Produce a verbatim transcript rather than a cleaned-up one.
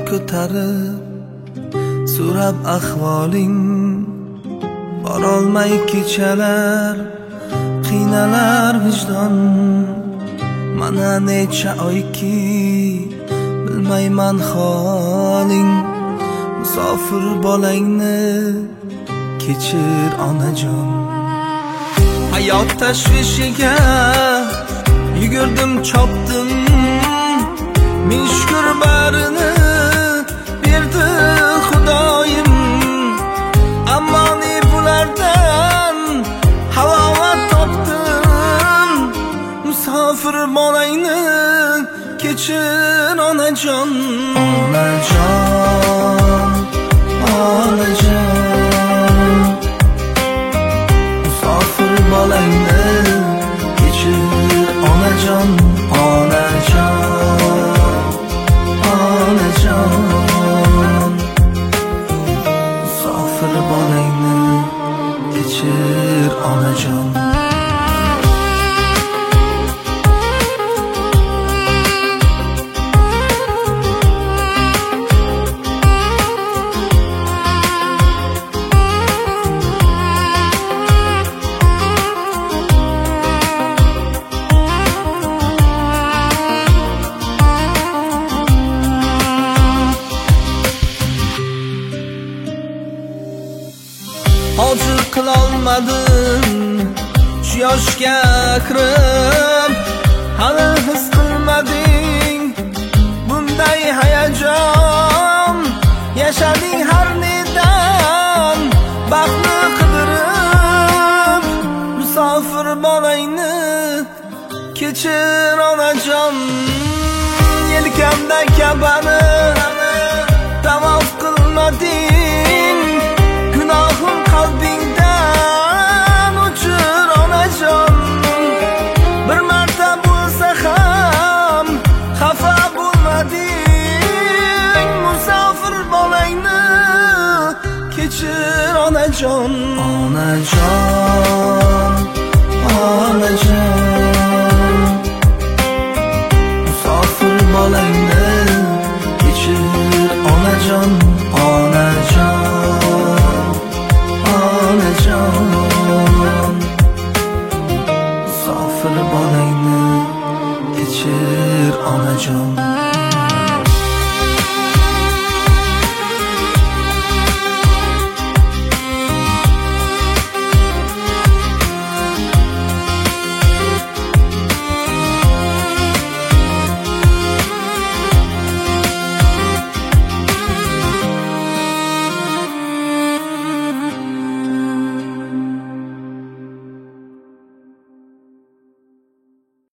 ko'tarib so'rab ahvoling, borolmay kechalar qiynalar vijdon. Mana necha oyki bilmayman holing, musofir bolangni kechir onajon. Hayot tashvishiga yugurdim chopdim, ming shukr barini berdi Xudoyim. Ammo ne bulardan halovat topdim, musofir bolangni kechir onajon. Onajon, onajon, musofir bolangni kechir onajon. Onajon, onajon, musofir bolangni kechir onajon. Hozir qilolmadim shu yoshga kirib, hali his qilmading bunday hayajon. Yashading har nedan baxtni qidirib, musofir bolangni kechir onajon. Yelkamda Ka'bani tavof qilmading, gunohim qalbingdan o'chir onajon. Bir marta bo'lsa ham xafa bo'lmading, musofir bolangni kechir onajon. Onajon, onajon,